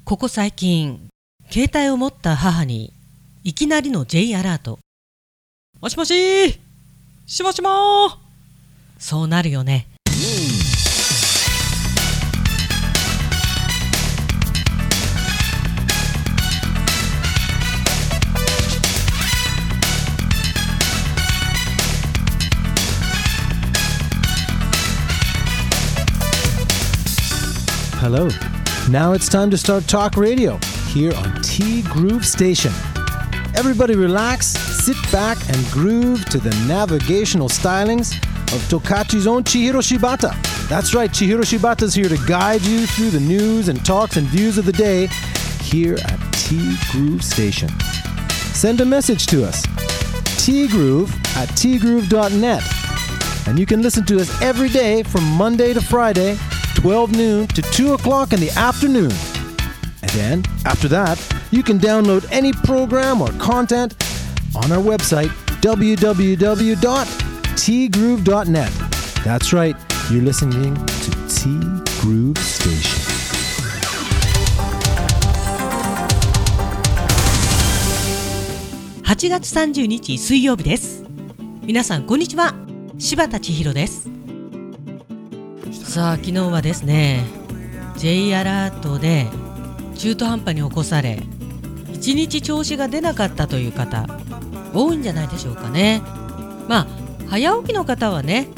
ここ最近、携帯を持った母にいきなりの J アラート。もしもしー、しもしもー。そうなるよね。 Hello. Now it's time to start Talk Radio here on T Groove Station. Everybody relax, sit back and groove to the navigational stylings of Tokachi's own Chihiro Shibata. That's right, Chihiro Shibata's here to guide you through the news and talks and views of the day here at T Groove Station. Send a message to us, tgroove@tgroove.net. And you can listen to us every day from Monday to Friday, 12 noon to 2 o'clock in the afternoon. And then, after that, you can download any program or content on our website, www.tgroove.net. That's right, you're listening to T Groove Station. 8月30日水曜日です。皆さんこんにちは、柴田千尋です。さあ、昨日はですね J アラートで中途半端に起こされ1日調子が出なかったという方多いんじゃないでしょうかね。まあ早起きの方はね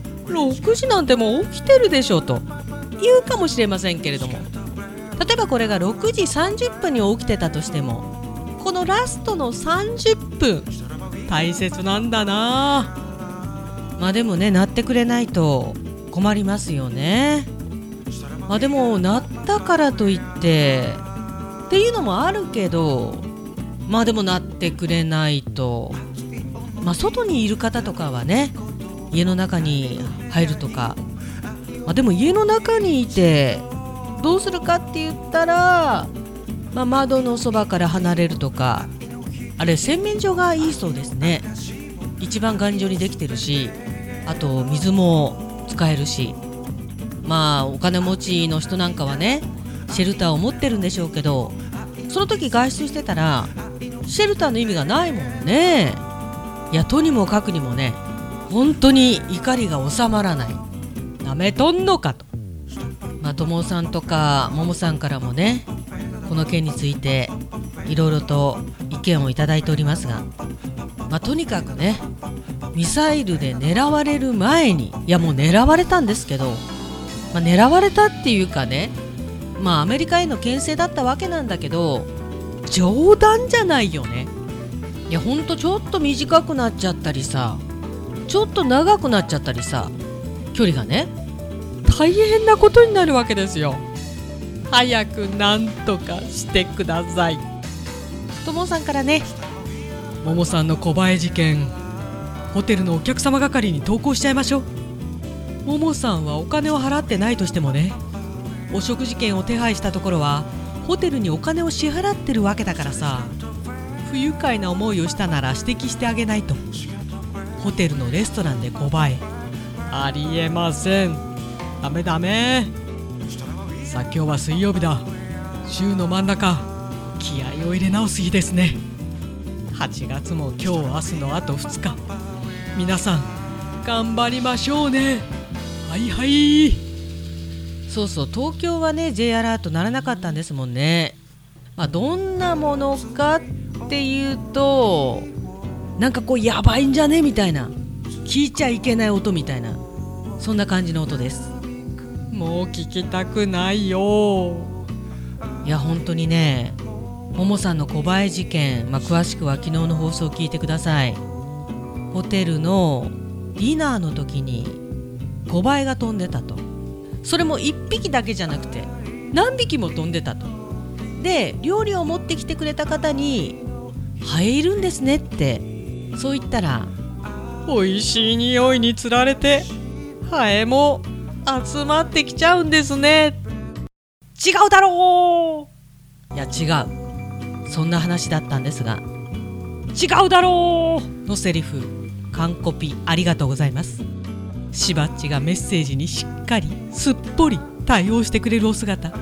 6時なんてもう起きてるでしょと言うかもしれませんけれども、例えばこれが6時30分に起きてたとしてもこのラストの30分大切なんだな。まあでもね、鳴ってくれないと困りますよね。まあでも鳴ったからといってっていうのもあるけど、まあでも鳴ってくれないと、まあ外にいる方とかはね家の中に入るとか、まあでも家の中にいてどうするかって言ったら、まあ、窓のそばから離れるとか、あれ洗面所がいいそうですね。一番頑丈にできてるし、あと水も使えるし、まあお金持ちの人なんかはねシェルターを持ってるんでしょうけど、その時外出してたらシェルターの意味がないもんね。いや、とにもかくにもね本当に怒りが収まらない。なめとんのかと。まあ友さんとかももさんからもねこの件についていろいろと意見をいただいておりますが、まあとにかくねミサイルで狙われる前に、いやもう狙われたんですけど、まあ、狙われたっていうかね、まあアメリカへの牽制だったわけなんだけど冗談じゃないよね。いやほんとちょっと短くなっちゃったりさ、ちょっと長くなっちゃったりさ、距離がね大変なことになるわけですよ。早くなんとかしてください。ともさんからね、ももさんの小映え事件ホテルのお客様係に投稿しちゃいましょう。ももさんはお金を払ってないとしてもね、お食事券を手配したところはホテルにお金を支払ってるわけだからさ、不愉快な思いをしたなら指摘してあげないと。ホテルのレストランで小映えありえません。ダメダメ。さあ今日は水曜日だ。週の真ん中、気合を入れ直す日ですね。8月も今日明日のあと2日、皆さん頑張りましょうね。はいはい。そうそう、東京はね J アラートならなかったんですもんね。まあどんなものかっていうと、なんかこうやばいんじゃねみたいな、聞いちゃいけない音みたいな、そんな感じの音です。もう聞きたくないよ。いや本当にね、ももさんの小映え事件、まあ、詳しくは昨日の放送を聞いてください。ホテルのディナーの時に小映えが飛んでたと。それも1匹だけじゃなくて何匹も飛んでたと。で料理を持ってきてくれた方にハエいるんですねってそう言ったら、おいしい匂いにつられてハエも集まってきちゃうんですね。違うだろう。いや違う、そんな話だったんですが、違うだろうのセリフ完コピありがとうございます。しばっちがメッセージにしっかりすっぽり対応してくれるお姿、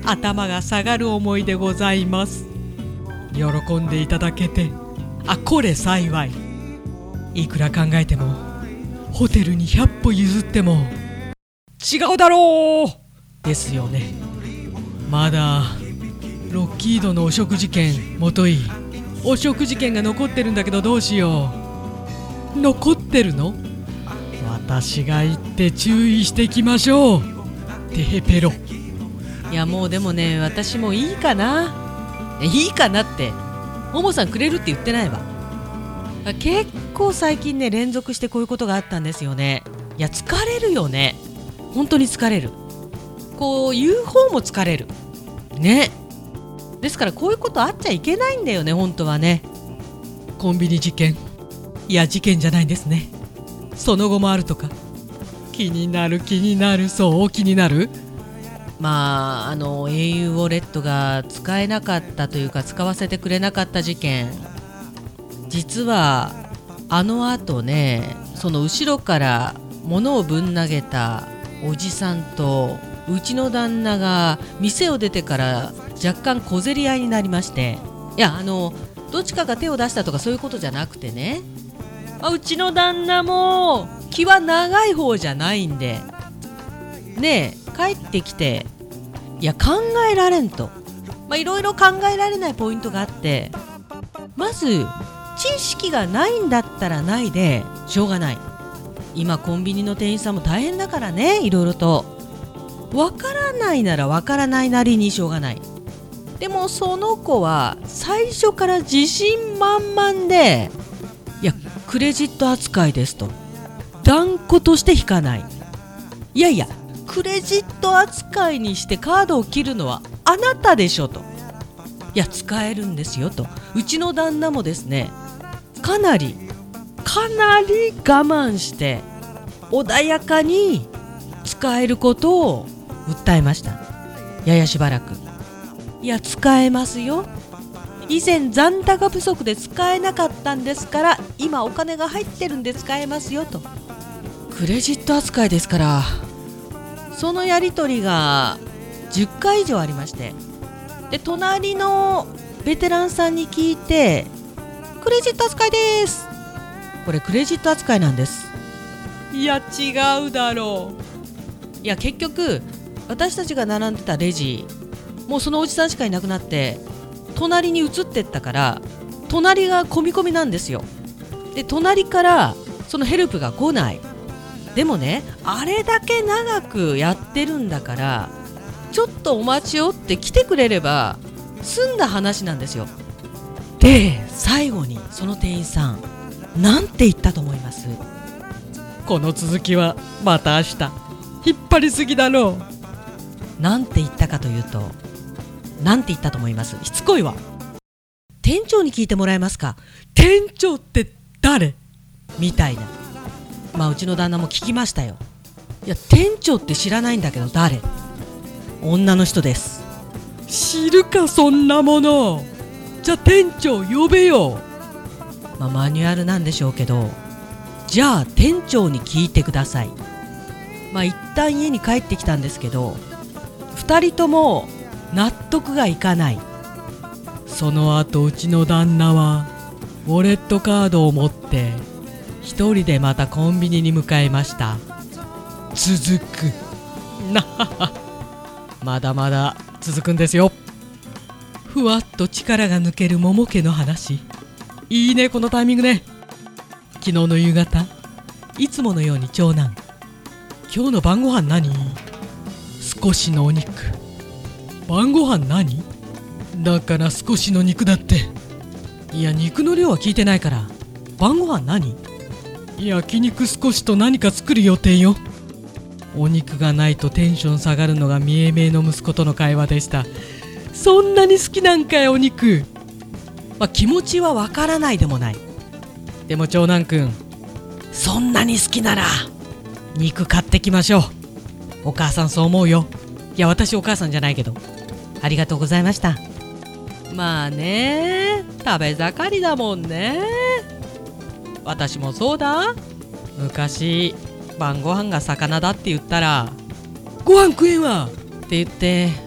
頭が下がる思いでございます。喜んでいただけてこれ幸い。いくら考えてもホテルに100歩譲っても違うだろうですよね。まだロッキードの汚職事件、もとい汚職事件が残ってるんだけど、どうしよう。残ってるの？私が言って注意していきましょう。テヘペロ。いやもうでもね、私もいいかな。いいかなってももさんくれるって言ってないわ。結構最近ね連続してこういうことがあったんですよね。いや疲れるよね、本当に疲れる。こう言う方も疲れるね。ですからこういうことあっちゃいけないんだよね、本当はね。コンビニ事件、いや事件じゃないんですね。その後もあるとか。気になる、そう気になる。まあau ウォレットが使えなかったというか使わせてくれなかった事件、実は後ね、その後ろから物をぶん投げたおじさんとうちの旦那が店を出てから若干小競り合いになりまして、いやどっちかが手を出したとかそういうことじゃなくてね、うちの旦那も気は長い方じゃないんでね、帰ってきて、いや考えられんと、いろいろ考えられないポイントがあって、まず知識がないんだったらないでしょうがない。今コンビニの店員さんも大変だからね、いろいろとわからないならわからないなりにしょうがない。でもその子は最初から自信満々で、いやクレジット扱いですと断固として引かない。いやいやクレジット扱いにしてカードを切るのはあなたでしょと。いや使えるんですよと。うちの旦那もですね、かなり我慢して穏やかに使えることを訴えました。ややしばらく。いや使えますよ、以前残高不足で使えなかったんですから、今お金が入ってるんで使えますよと。クレジット扱いですから。そのやり取りが10回以上ありまして、で隣のベテランさんに聞いて、クレジット扱いです、これクレジット扱いなんです。いや違うだろう。いや結局私たちが並んでたレジ、もうそのおじさんしかいなくなって隣に移ってったから、隣が込み込みなんですよ。で隣からそのヘルプが来ない。でもね、あれだけ長くやってるんだから、ちょっとお待ちをって来てくれれば済んだ話なんですよ。で最後にその店員さんなんて言ったと思います？この続きはまた明日。引っ張りすぎだろう。なんて言ったかというと、なんて言ったと思います？しつこいわ。店長に聞いてもらえますか？店長って誰？みたいな。うちの旦那も聞きましたよ。いや店長って知らないんだけど誰？女の人です。知るかそんなもの。じゃあ店長呼べよ。マニュアルなんでしょうけど、じゃあ店長に聞いてください。一旦家に帰ってきたんですけど、2人とも納得がいかない。その後うちの旦那はウォレットカードを持って一人でまたコンビニに向かいました。続くなはは。まだまだ続くんですよ。ふわっと力が抜ける桃家の話、いいねこのタイミングね。昨日の夕方、いつものように長男、今日の晩ご飯何？少しのお肉。晩ご飯何？だから少しの肉だって。いや肉の量は聞いてないから、晩ご飯何？焼肉少しと何か作る予定よ。お肉がないとテンション下がるのが見えめいの息子との会話でした。そんなに好きなんかいお肉。気持ちはわからないでもない。でも長男くん、そんなに好きなら肉買ってきましょう。お母さんそう思うよ。いや私お母さんじゃないけど。ありがとうございました。まあね、食べ盛りだもんね。私もそうだ。昔晩ご飯が魚だって言ったら、ご飯食えんわって言って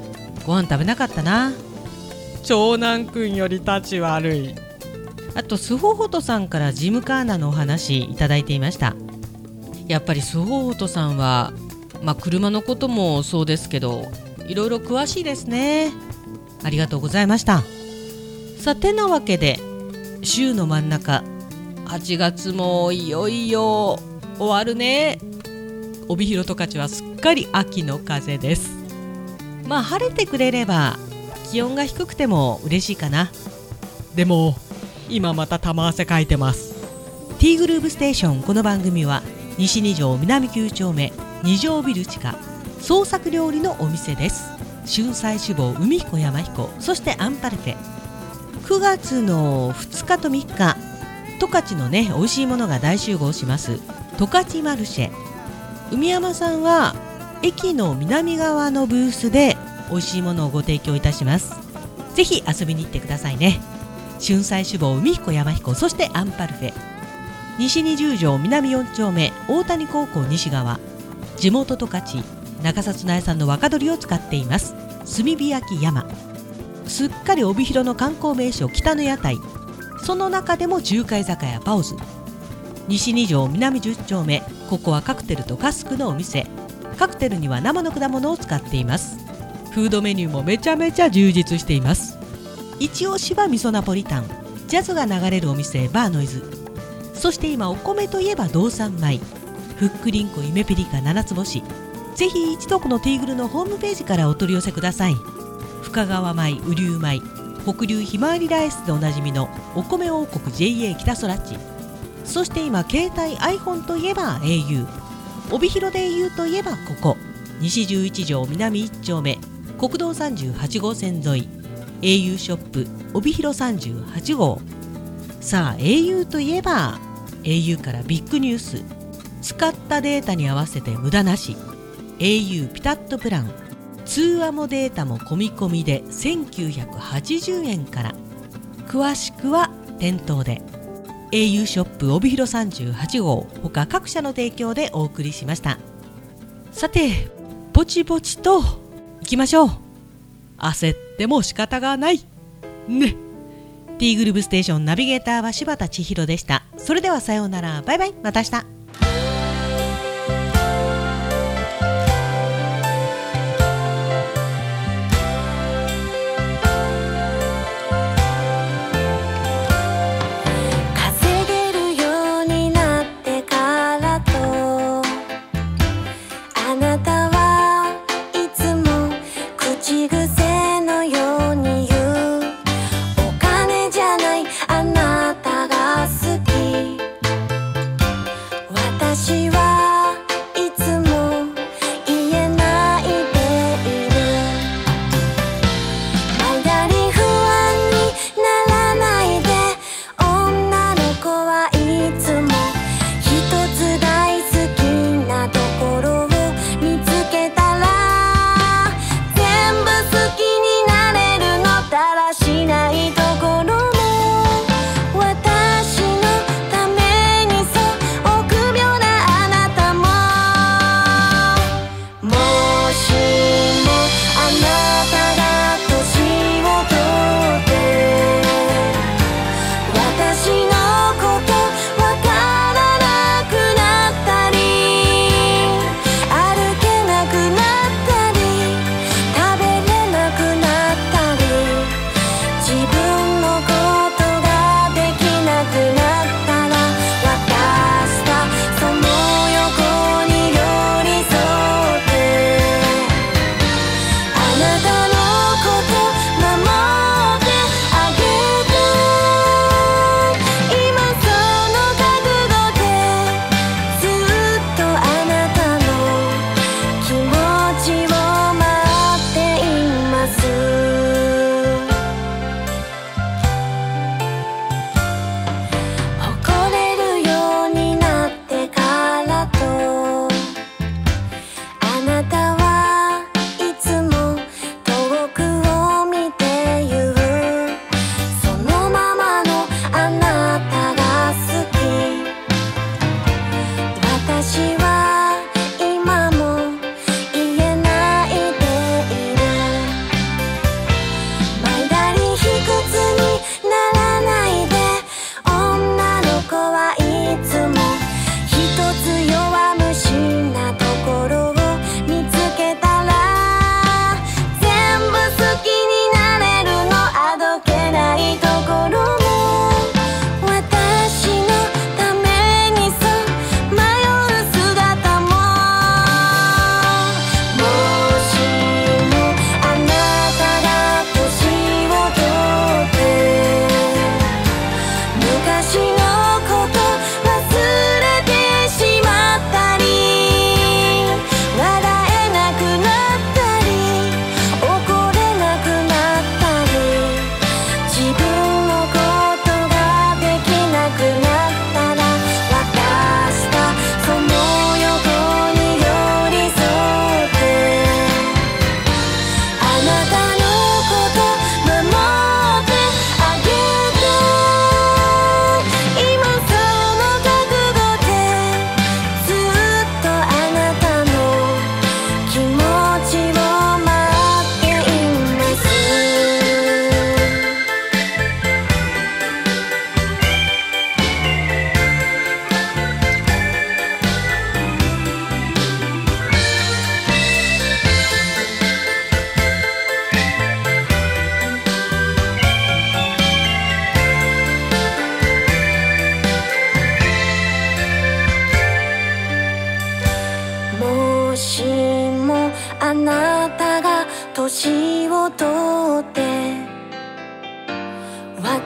ご飯食べなかったな。長男くんより立ち悪い。あとスホホトさんからジムカーナのお話いただいていました。やっぱりスホホトさんは、車のこともそうですけどいろいろ詳しいですね。ありがとうございました。さてなわけで週の真ん中8月もいよいよ終わるね。帯広十勝はすっかり秋の風です。晴れてくれれば気温が低くても嬉しいかな。でも今また玉汗かいてます。 T グルーブステーション。この番組は西2条南9丁目2条ビル地下創作料理のお店です。春菜志望海彦山彦、そしてアンパルフェ。9月の2日と3日十勝のね美味しいものが大集合します十勝マルシェ。海山さんは駅の南側のブースで美味しいものをご提供いたします。ぜひ遊びに行ってくださいね。春菜志望海彦山彦、そしてアンパルフェ。西20条南4丁目大谷高校西側、地元十勝中札内産の若鶏を使っています炭火焼き山。すっかり帯広の観光名所北の屋台、その中でも中華居酒屋パオズ。西2条南10丁目、ここはカクテルとカスクのお店。カクテルには生の果物を使っています。フードメニューもめちゃめちゃ充実しています。一押しは味噌ナポリタン、ジャズが流れるお店バーノイズ。そして今お米といえば道産米、ふっくりんこ夢ピリカ7つ星。ぜひ一度このティーグルのホームページからお取り寄せください。深川米、雨竜米、北流ひまわりライスでおなじみのお米王国 JA 北空地。そして今携帯 iPhone といえば au、 帯広で au といえばここ西11条南1丁目国道38号線沿い au ショップ帯広38号。さあ au といえば au からビッグニュース。使ったデータに合わせて無駄なし au ピタッとプラン。通話もデータも込み込みで1980円から。詳しくは店頭で。 au ショップ帯広38号他各社の提供でお送りしました。さてぼちぼちと行きましょう。焦っても仕方がないね。 T グルーブステーションナビゲーターは柴田千尋でした。それではさようなら、バイバイ、また明日。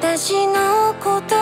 私のこと